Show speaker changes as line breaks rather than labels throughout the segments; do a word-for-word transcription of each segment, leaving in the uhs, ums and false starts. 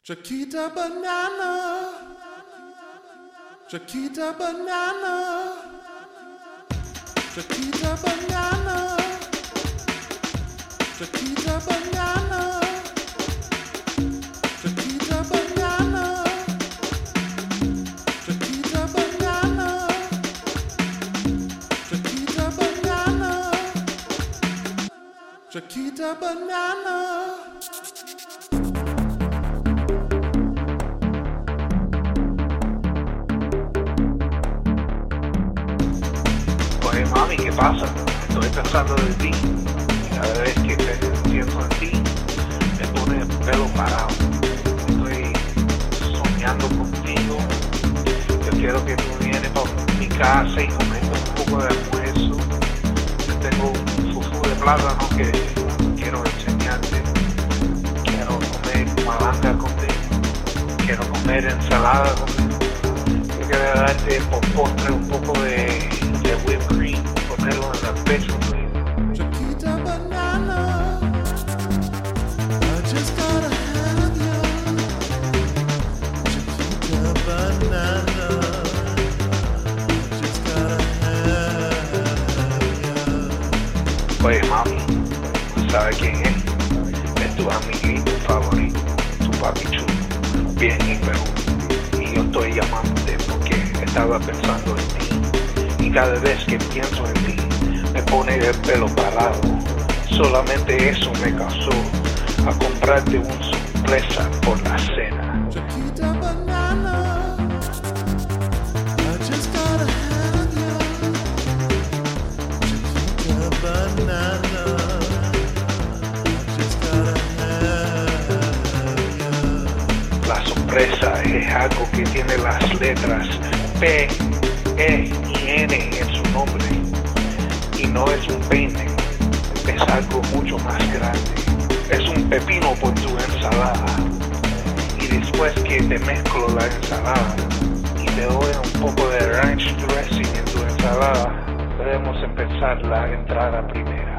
Chiquita banana, Chiquita banana, Chiquita banana, Chiquita banana, Chiquita banana, Chiquita banana, Chiquita banana, Chiquita banana.
Mami, ¿qué pasa? Estoy pensando de ti. Cada vez que pienso en ti, me pone el pelo parado. Estoy soñando contigo. Yo quiero que tú vienes para mi casa y comemos un poco de almuerzo. Yo tengo un fufu de plátano que quiero enseñarte. Quiero comer malanga contigo. Quiero comer ensalada contigo. Yo quiero darte por postre un poco de, de whipped cream. Ponerlo en la pecho, please.
Chiquita banana, I just gotta have you. Chiquita banana, I just gotta have you.
Oye, mami, ¿tú sabes quién es? Es tu amiguito favorito, tu papi chulo, bien y Perú. Y yo estoy llamándote porque estaba pensando en ti. Y cada vez que pienso en ti, me pone el pelo parado. Solamente eso me causó a comprarte una sorpresa por la cena.
Chiquita banana, I just gotta have you. Chiquita banana, I just gotta have you.
La sorpresa es algo que tiene las letras P, E y N en su nombre. Y no es un peine, es algo mucho más grande. Es un pepino por tu ensalada. Y después que te mezclo la ensalada y te doy un poco de ranch dressing en tu ensalada, podemos empezar la entrada primera.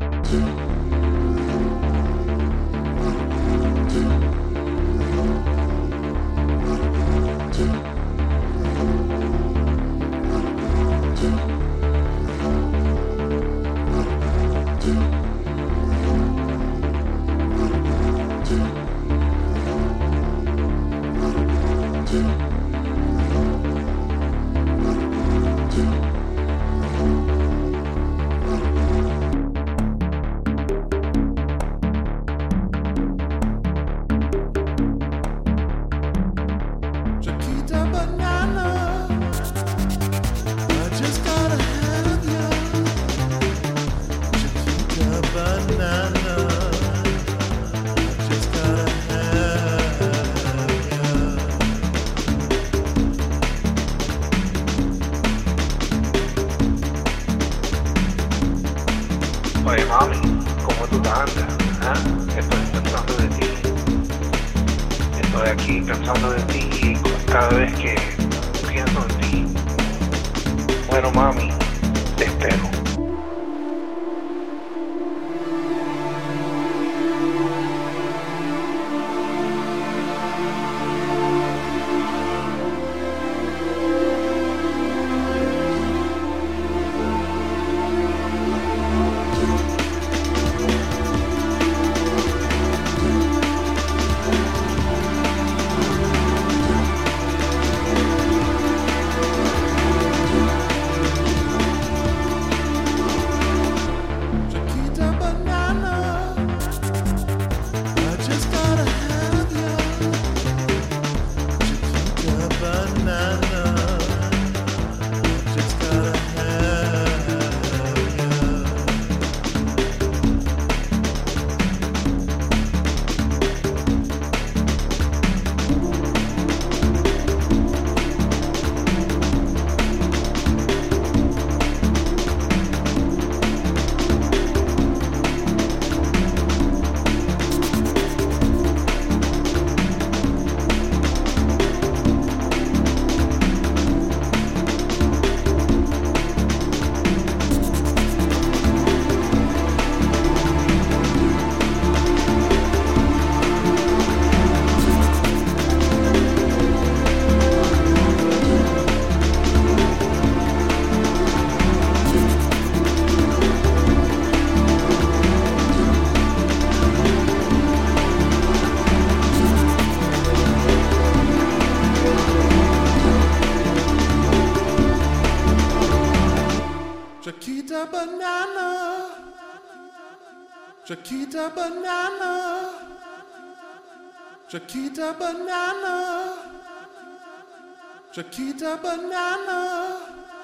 Chiquita banana, I just gotta have you. Chiquita banana, I just gotta have
you. Oye, mami, ¿cómo tú te andas? ¿Ah? Estoy pensando de ti. Estoy aquí pensando de ti y cada vez que pienso en ti. Bueno, mami, te espero.
Chiquita banana, Chiquita banana, Chiquita banana, Chiquita banana.